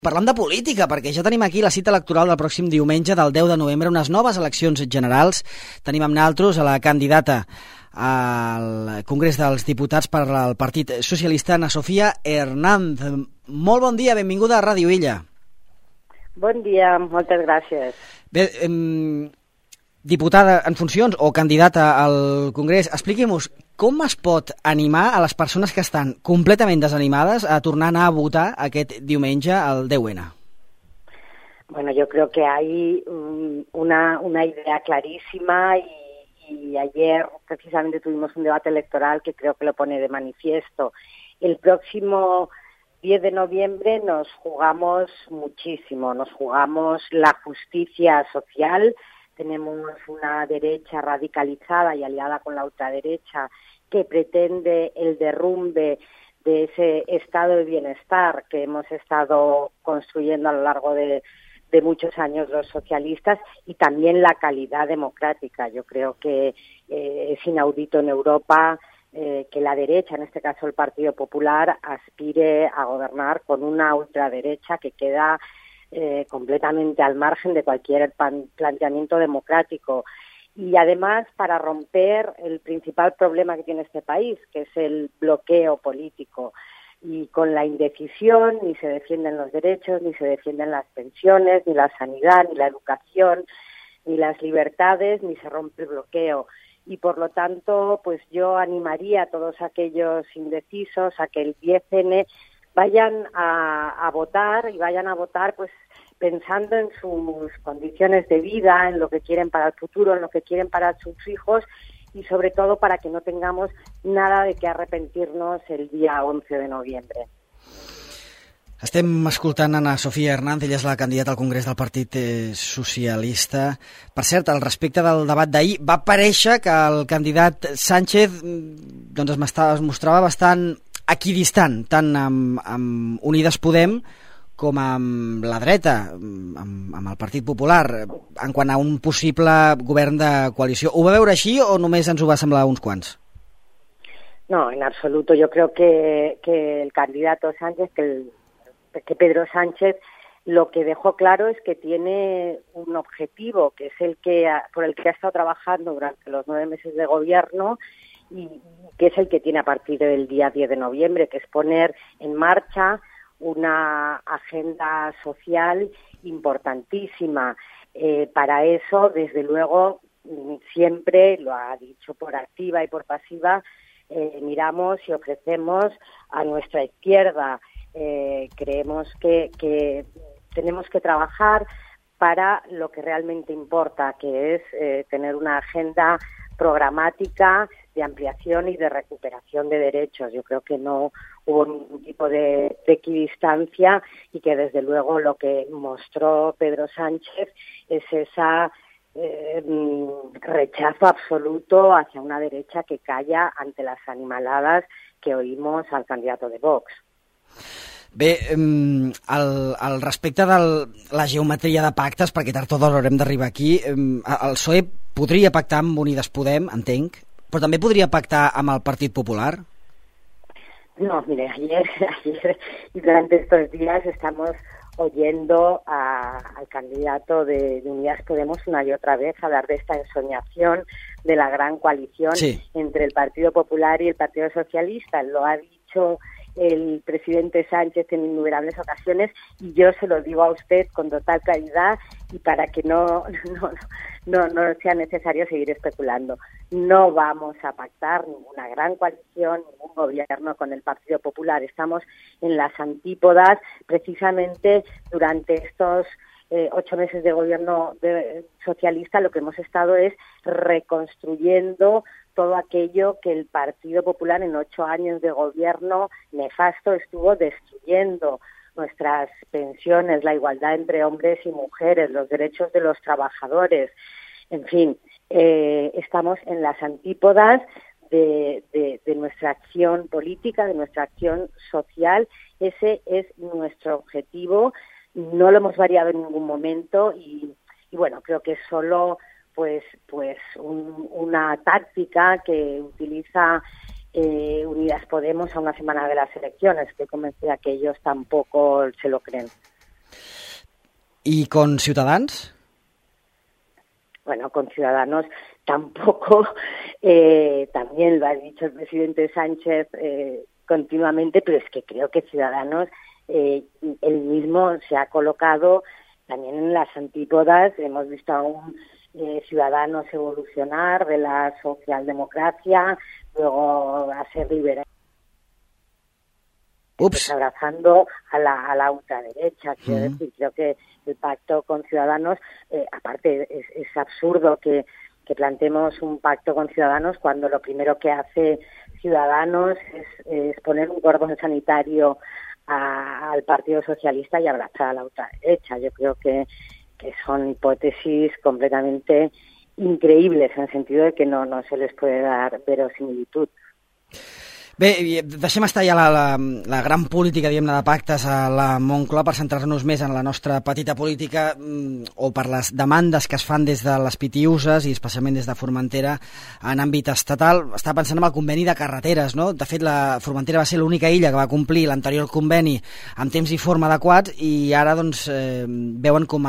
Parlant de política, perquè ja tenim aquí la cita electoral del pròxim diumenge, del 10 de novembre, unes noves eleccions generals. Tenim amb nosaltres a la candidata al Congrés dels Diputats per al Partit Socialista, Ana Sofía Hernández. Molt bon dia, benvinguda a Ràdio Illa. Bon dia, moltes gràcies. Bé, diputada en funcions o candidata al Congrés, expliqui-nos com es pot animar a les persones que estan completament desanimades a tornar a anar a votar aquest diumenge al 10N. Bueno, yo creo que hay una idea clarísima y ayer precisamente tuvimos un debate electoral que creo que lo pone de manifiesto. El próximo 10 de noviembre nos jugamos muchísimo, nos jugamos la justicia social. Tenemos una derecha radicalizada y aliada con la ultraderecha que pretende el derrumbe de ese estado de bienestar que hemos estado construyendo a lo largo de muchos años los socialistas, y también la calidad democrática. Yo creo que es inaudito en Europa que la derecha, en este caso el Partido Popular, aspire a gobernar con una ultraderecha que queda completamente al margen de cualquier planteamiento democrático. Y además, para romper el principal problema que tiene este país, que es el bloqueo político. Y con la indecisión ni se defienden los derechos, ni se defienden las pensiones, ni la sanidad, ni la educación, ni las libertades, ni se rompe el bloqueo. Y por lo tanto, pues yo animaría a todos aquellos indecisos a que el 10N vayan a votar, y vayan a votar pues pensando en sus condiciones de vida, en lo que quieren para el futuro, en lo que quieren para sus hijos, y sobre todo para que no tengamos nada de qué arrepentirnos el día 11 de noviembre. Estem escoltant Ana Sofía Hernández, ella és la candidata al Congrés del Partit Socialista. Per cert, al respecte del debat d'ahir, va aparèixer que el candidat Sánchez doncs es mostrava bastant equidistant, tant amb Unides Podem com amb la dreta, amb el Partit Popular, en quant a un possible govern de coalició. Ho va veure així o només ens ho va semblar uns quants? No, en absoluto. Yo creo que el candidato Sánchez, que Pedro Sánchez, lo que dejó claro es que tiene un objetivo, que es por el que ha estado trabajando durante los 9 meses de gobierno, y que es el que tiene a partir del día 10 de noviembre, que es poner en marcha una agenda social importantísima. Para eso, desde luego, siempre, lo ha dicho por activa y por pasiva, miramos y ofrecemos a nuestra izquierda. Creemos que tenemos que trabajar para lo que realmente importa, que es tener una agenda programática de ampliación y de recuperación de derechos. Yo creo que no hubo ningún tipo de equidistancia, y que desde luego lo que mostró Pedro Sánchez es esa rechazo absoluto hacia una derecha que calla ante las animaladas que oímos al candidato de Vox. Bé, al respecte de la geometria de pactes, perquè tard o d'hora haurem d'arribar aquí, el PSOE podria pactar amb Unides Podem, entenc, però també podria pactar amb el Partit Popular? No, mire, ayer y durante estos días estamos oyendo al candidato de Unidas Podemos una y otra vez hablar de esta ensoñación de la gran coalición entre el Partido Popular y el Partido Socialista. Lo ha dicho el presidente Sánchez en innumerables ocasiones, y yo se lo digo a usted con total claridad, y para que no sea necesario seguir especulando. No vamos a pactar ninguna gran coalición, ningún gobierno con el Partido Popular. Estamos en las antípodas. Precisamente durante estos 8 meses de gobierno socialista, lo que hemos estado es reconstruyendo todo aquello que el Partido Popular en 8 años de gobierno nefasto estuvo destruyendo: nuestras pensiones, la igualdad entre hombres y mujeres, los derechos de los trabajadores. En fin, estamos en las antípodas de nuestra acción política, de nuestra acción social. Ese es nuestro objetivo. No lo hemos variado en ningún momento, y bueno, creo que es solo pues una táctica que utiliza Unidas Podemos a una semana de las elecciones. Estoy convencida que ellos tampoco se lo creen. ¿Y con Ciudadanos? Bueno, con Ciudadanos tampoco, también lo ha dicho el presidente Sánchez continuamente, pero es que creo que Ciudadanos él mismo se ha colocado también en las antípodas. Hemos visto a un Ciudadanos evolucionar de la socialdemocracia, luego a ser liberal, abrazando a la ultraderecha. Quiero decir, creo que el pacto con Ciudadanos, aparte es absurdo que planteemos un pacto con Ciudadanos cuando lo primero que hace Ciudadanos es poner un cordón sanitario al Partido Socialista y abrazar a la ultraderecha. Yo creo que son hipótesis completamente increïbles, en el sentido de que no se les puede dar verosimilitud. Bé, deixem estar ja la gran política, diguem-ne, de pactes a la Moncloa per centrar-nos més en la nostra petita política o per les demandes que es fan des de les Pitiüses i especialment des de Formentera en àmbit estatal. Estava pensant en el conveni de carreteres, no? De fet, la Formentera va ser l'única illa que va complir l'anterior conveni amb temps i forma adequats i ara doncs veuen com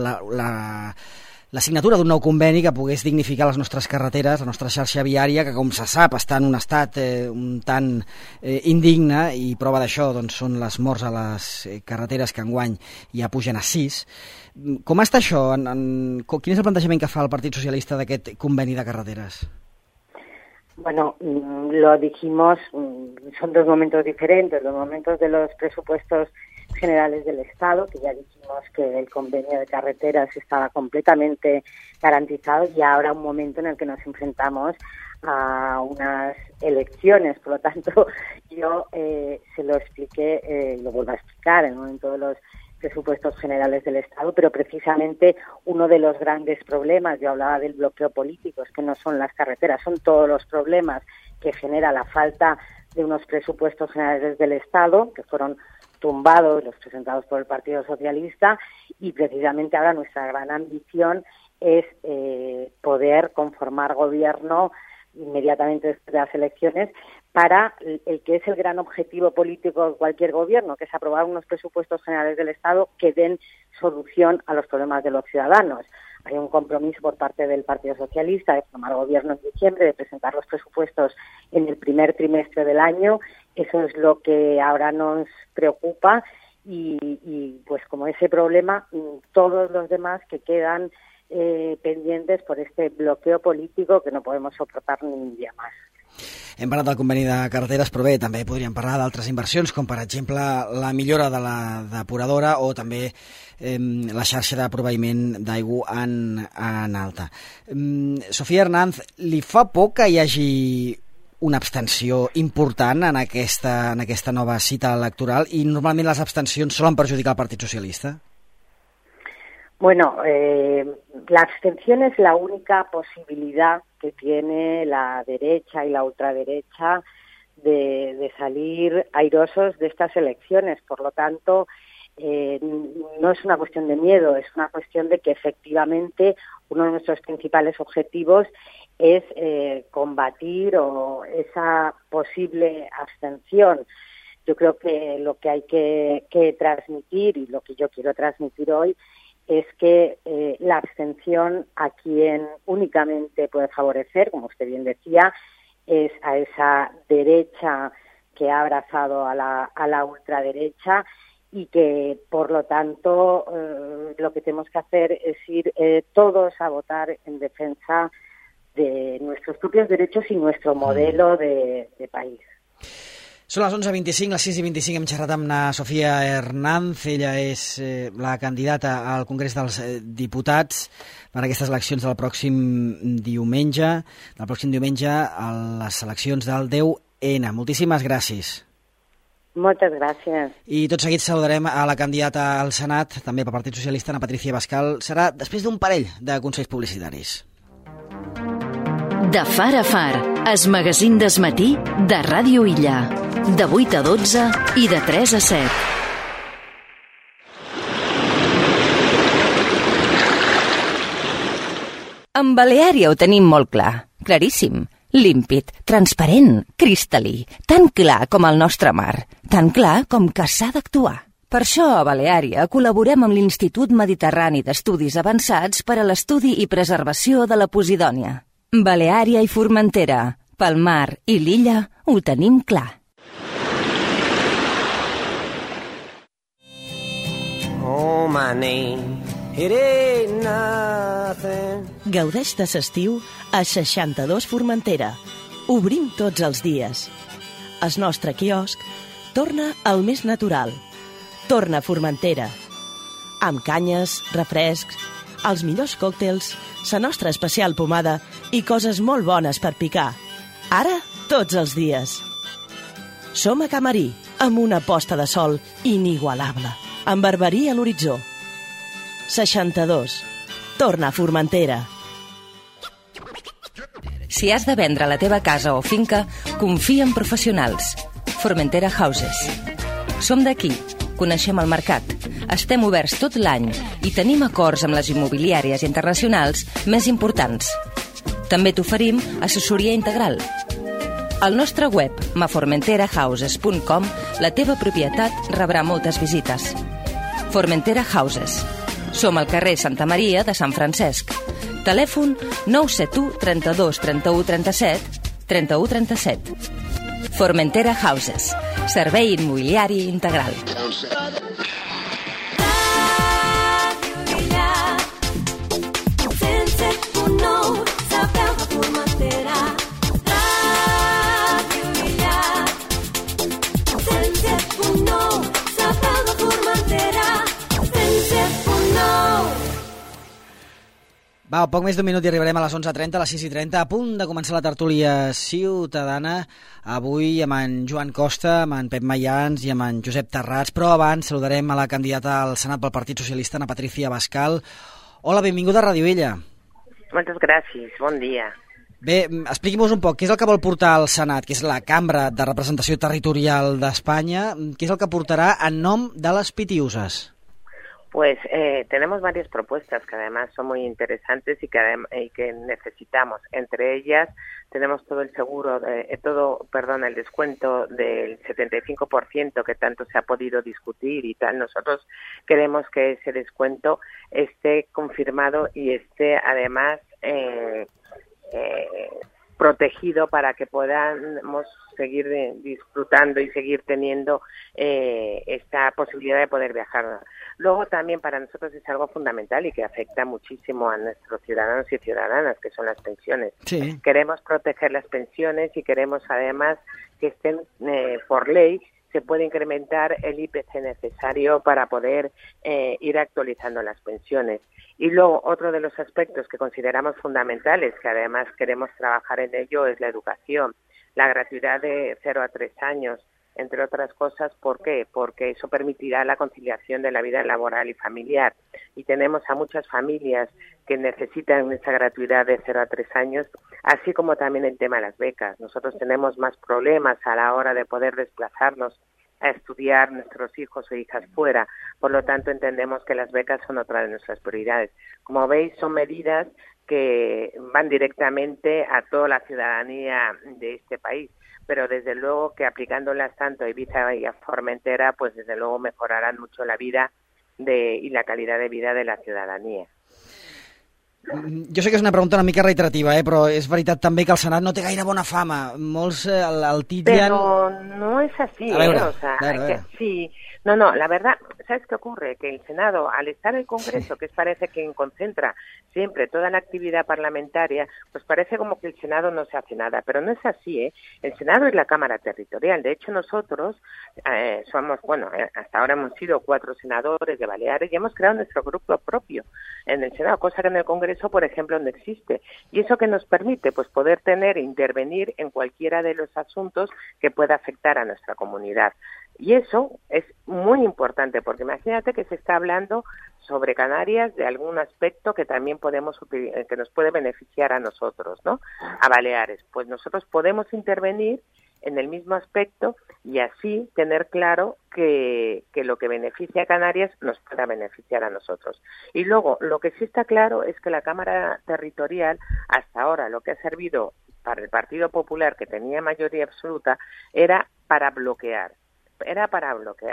la signatura d'un nou conveni que pogués dignificar les nostres carreteres, la nostra xarxa viària, que com se sap està en un estat un tant indigne, i prova d'això doncs, són les morts a les carreteres que enguany ja pugen a 6. Com està això? Quin és el plantejament que fa el Partit Socialista d'aquest conveni de carreteres? Bueno, lo dijimos, son dos momentos diferentes, los momentos de los presupuestos generales del Estado, que ya dijimos que el convenio de carreteras estaba completamente garantizado, y ahora un momento en el que nos enfrentamos a unas elecciones. Por lo tanto, yo se lo expliqué, lo vuelvo a explicar en el momento de los presupuestos generales del Estado, pero precisamente uno de los grandes problemas, yo hablaba del bloqueo político, es que no son las carreteras, son todos los problemas que genera la falta de unos presupuestos generales del Estado, que fueron tumbados, los presentados por el Partido Socialista, y precisamente ahora nuestra gran ambición es poder conformar gobierno inmediatamente después de las elecciones para el que es el gran objetivo político de cualquier gobierno, que es aprobar unos presupuestos generales del Estado que den solución a los problemas de los ciudadanos. Hay un compromiso por parte del Partido Socialista de formar gobierno en diciembre, de presentar los presupuestos en el primer trimestre del año. Eso es lo que ahora nos preocupa y pues como ese problema, todos los demás que quedan pendientes por este bloqueo político que no podemos soportar ni un día más. Hem parlat del conveni de carreteres, però bé, també podríem parlar d'altres inversions, com per exemple la millora de la depuradora o també la xarxa de proveïment d'aigua en alta. Sofía Hernández, li fa por que hi hagi una abstenció important en aquesta nova cita electoral, i normalment les abstencions solen perjudicar el Partit Socialista? Bueno, la abstención es la única posibilidad que tiene la derecha y la ultraderecha de salir airosos de estas elecciones. Por lo tanto, no es una cuestión de miedo, es una cuestión de que efectivamente uno de nuestros principales objetivos es combatir esa posible abstención. Yo creo que lo que hay que transmitir, y lo que yo quiero transmitir hoy, es que la abstención a quien únicamente puede favorecer, como usted bien decía, es a esa derecha que ha abrazado a la ultraderecha, y que, por lo tanto, lo que tenemos que hacer es ir todos a votar en defensa de nuestros propios derechos y nuestro modelo de país. Són les 11:25, les 6:25 hem xerrat amb la Sofía Hernández. Ella és la candidata al Congrés dels Diputats per a aquestes eleccions del pròxim diumenge. A les eleccions del 10N. Moltíssimes gràcies. Moltes gràcies. I tot seguit saludarem a la candidata al Senat, també pel Partit Socialista, Ana Patricia Bascal. Serà després d'un parell de consells publicitaris. De far a far, es magazín desmatí de Ràdio Illa. De 8 a 12 i de 3 a 7. Amb Baleària ho tenim molt clar, claríssim, límpid, transparent, cristal·lí, tan clar com el nostre mar, tan clar com que s'ha d'actuar. Per això, a Baleària, col·laborem amb l'Institut Mediterrani d'Estudis Avançats per a l'estudi i preservació de la Posidònia. Baleària i Formentera, pel mar i l'illa, ho tenim clar. Oh, my name, it ain't nothing. Gaudeix de l'estiu a 62 Formentera. Obrim tots els dies. El nostre quiosc torna al més natural. Torna a Formentera. Amb canyes, refrescs, els millors còctels, la nostra especial pomada i coses molt bones per picar. Ara, tots els dies. Som a Camarí, amb una posta de sol inigualable, amb barberia a l'horitzó. 62. Torna a Formentera. Si has de vendre la teva casa o finca, confia en professionals. Formentera Houses. Som d'aquí, coneixem el mercat, estem oberts tot l'any i tenim acords amb les immobiliàries internacionals més importants. També t'oferim assessoria integral. Al nostre web, maformenterahouses.com, la teva propietat rebrà moltes visites. Formentera Houses. Som al carrer Santa Maria de Sant Francesc. Telèfon 971 32 31 37 31 37. Formentera Houses. Servei immobiliari integral. Va, poc més d'un minut i arribarem a les 11:30, a les 6:30, a punt de començar la tertúlia ciutadana, avui amb en Joan Costa, amb en Pep Mayans i amb en Josep Terrats, però abans saludarem a la candidata al Senat pel Partit Socialista, Ana Patricia Bascal. Hola, benvinguda a Ràdio Illa. Moltes gràcies, bon dia. Bé, expliqui-nos un poc, què és el que vol portar al Senat, que és la Cambra de Representació Territorial d'Espanya, què és el que portarà en nom de les Pitiuses? Pues tenemos varias propuestas que además son muy interesantes y que necesitamos. Entre ellas tenemos todo el el descuento del 75% que tanto se ha podido discutir y tal. Nosotros queremos que ese descuento esté confirmado y esté además protegido para que podamos seguir disfrutando y seguir teniendo esta posibilidad de poder viajar. Luego también para nosotros es algo fundamental y que afecta muchísimo a nuestros ciudadanos y ciudadanas, que son las pensiones. Sí. Queremos proteger las pensiones y queremos además que estén por ley, se puede incrementar el IPC necesario para poder ir actualizando las pensiones. Y luego otro de los aspectos que consideramos fundamentales, que además queremos trabajar en ello, es la educación. La gratuidad de 0 a 3 años, entre otras cosas. ¿Por qué? Porque eso permitirá la conciliación de la vida laboral y familiar. Y tenemos a muchas familias que necesitan esa gratuidad de 0 a 3 años, así como también el tema de las becas. Nosotros tenemos más problemas a la hora de poder desplazarnos a estudiar nuestros hijos o hijas fuera. Por lo tanto, entendemos que las becas son otra de nuestras prioridades. Como veis, son medidas que van directamente a toda la ciudadanía de este país, pero desde luego que aplicándolas tanto a Ibiza y a Formentera, pues desde luego mejorarán mucho la vida y la calidad de vida de la ciudadanía. Jo sé que és una pregunta una mica reiterativa, però és veritat també que el Senat no té gaire bona fama. Molts el titllen... Pero no es así, a veure, o sea, a veure. Sí, no, la verdad, ¿sabes qué ocurre? Que el Senado, al estar el Congreso, que parece que concentra siempre toda la actividad parlamentaria, pues parece como que el Senado no se hace nada, pero no es así, ¿eh? El Senado es la Cámara Territorial. De hecho, nosotros somos, hasta ahora hemos sido 4 senadores de Baleares y hemos creado nuestro grupo propio en el Senado, cosa que en el Congreso, por ejemplo, no existe. Y eso que nos permite, pues, poder intervenir en cualquiera de los asuntos que pueda afectar a nuestra comunidad. Y eso es muy importante, porque imagínate que se está hablando sobre Canarias de algún aspecto que también que nos puede beneficiar a nosotros, ¿no? A Baleares. Pues nosotros podemos intervenir en el mismo aspecto y así tener claro que lo que beneficia a Canarias nos pueda beneficiar a nosotros. Y luego, lo que sí está claro es que la Cámara Territorial, hasta ahora, lo que ha servido para el Partido Popular, que tenía mayoría absoluta, era para bloquear.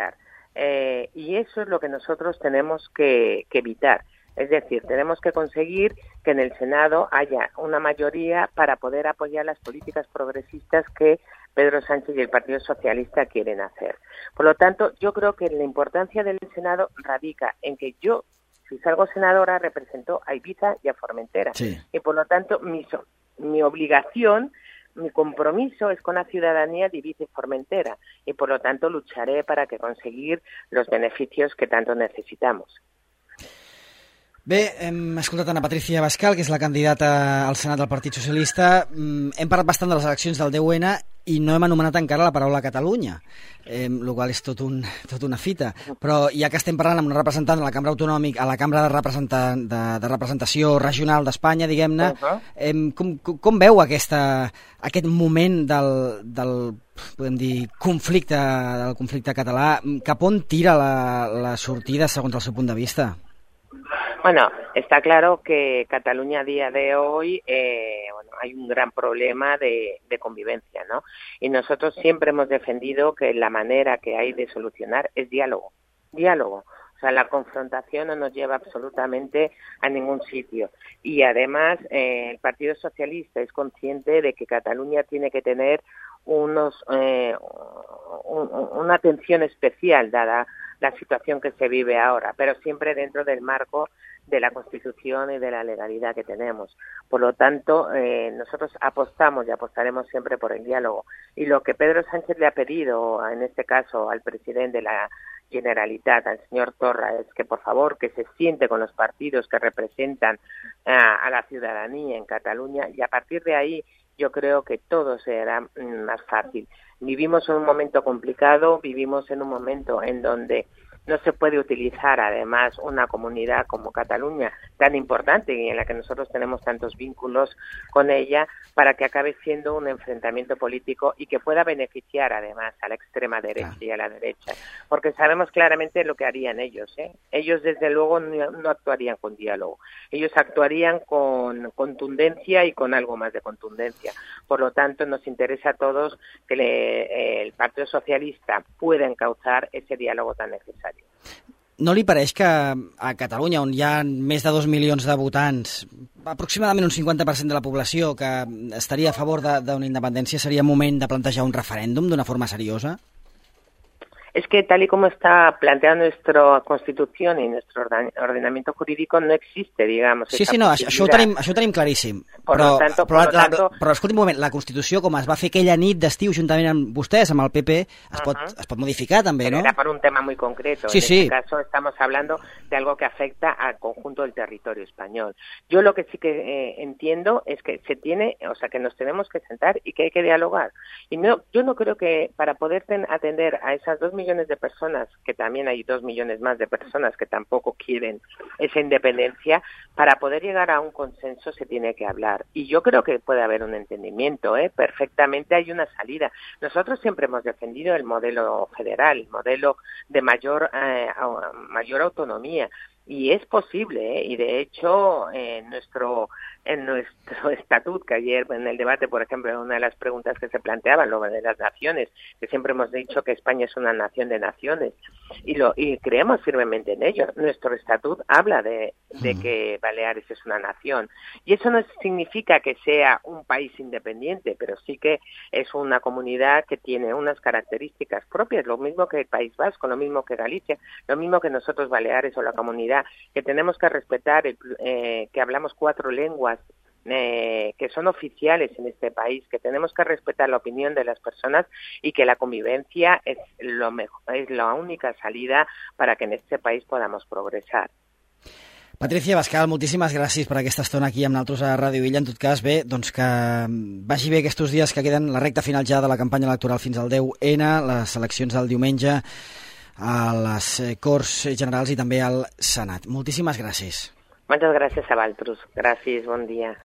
Y eso es lo que nosotros tenemos que evitar. Es decir, tenemos que conseguir que en el Senado haya una mayoría para poder apoyar las políticas progresistas que Pedro Sánchez y el Partido Socialista quieren hacer. Por lo tanto, yo creo que la importancia del Senado radica en que yo, si salgo senadora, represento a Ibiza y a Formentera. Sí. Y por lo tanto, mi obligación, mi compromiso es con la ciudadanía de Ibiza y Formentera. Y por lo tanto, lucharé para conseguir los beneficios que tanto necesitamos. Bé, hem escoltat Ana Patricia Bascal, que és la candidata al Senat del Partit Socialista. Hem parlat bastant de les eleccions del 10N i no hem anomenat encara la paraula Catalunya, el qual és tot una fita. Però ja que estem parlant amb un representant de la Cambra Autonòmica, a la Cambra de Representació Regional d'Espanya, diguem-ne, com veu aquest moment del podem dir, conflicte català? Cap on tira la sortida segons el seu punt de vista? Bueno, está claro que Cataluña a día de hoy hay un gran problema de convivencia, ¿no? Y nosotros siempre hemos defendido que la manera que hay de solucionar es diálogo. O sea, la confrontación no nos lleva absolutamente a ningún sitio. Y además, el Partido Socialista es consciente de que Cataluña tiene que tener una atención especial dada la situación que se vive ahora, pero siempre dentro del marco de la Constitución y de la legalidad que tenemos. Por lo tanto, nosotros apostamos y apostaremos siempre por el diálogo. Y lo que Pedro Sánchez le ha pedido, en este caso al presidente de la Generalitat, al señor Torra, es que por favor que se siente con los partidos que representan a la ciudadanía en Cataluña, y a partir de ahí yo creo que todo será más fácil. Vivimos en un momento complicado, vivimos en un momento en donde no se puede utilizar además una comunidad como Cataluña tan importante y en la que nosotros tenemos tantos vínculos con ella para que acabe siendo un enfrentamiento político y que pueda beneficiar además a la extrema derecha y a la derecha, porque sabemos claramente lo que harían ellos, ¿eh? Ellos desde luego no actuarían con diálogo, ellos actuarían con contundencia y con algo más de contundencia. Por lo tanto, nos interesa a todos que el Partido Socialista pueda encauzar ese diálogo tan necesario. No li pareix que a Catalunya, on hi ha més de 2 milions de votants, aproximadament un 50% de la població que estaria a favor d'una independència, seria moment de plantejar un referèndum d'una forma seriosa? Es que tal y como está planteada nuestra Constitución y nuestro ordenamiento jurídico no existe, digamos. Sí, no, això ho tenim claríssim. Però escolti un moment, la Constitució, com es va fer aquella nit d'estiu juntament amb vostès, amb el PP, es pot modificar també, ¿no? Era por un tema muy concreto. Sí, en este caso estamos hablando de algo que afecta al conjunto del territorio español. Yo lo que sí que entiendo es que que nos tenemos que sentar y que hay que dialogar. Y yo no creo que para poder atender a esas 2 millones de personas, que también hay 2 millones más de personas que tampoco quieren esa independencia, para poder llegar a un consenso se tiene que hablar. Y yo creo que puede haber un entendimiento, perfectamente hay una salida. Nosotros siempre hemos defendido el modelo federal, el modelo de mayor autonomía. Y es posible, y de hecho en nuestro estatuto, que ayer en el debate, por ejemplo, una de las preguntas que se planteaban, lo de las naciones, que siempre hemos dicho que España es una nación de naciones, y creemos firmemente en ello. Nuestro estatuto habla de que Baleares es una nación, y eso no significa que sea un país independiente, pero sí que es una comunidad que tiene unas características propias, lo mismo que el País Vasco, lo mismo que Galicia, lo mismo que nosotros Baleares o la comunidad, que tenemos que respetar, que hablamos 4 lenguas que son oficiales en este país, que tenemos que respetar la opinión de las personas y que la convivencia es la única salida para que en este país podamos progresar. Patricia Bascal, moltíssimes gràcies per aquesta estona aquí amb nosaltres a Ràdio Illa. En tot cas, bé, doncs que vagi bé aquests dies que queden la recta final ja de la campanya electoral fins al 10N, les eleccions del diumenge a les Corts Generals i també al Senat. Moltíssimes gràcies. Moltes gràcies a vosaltres. Gràcies, bon dia.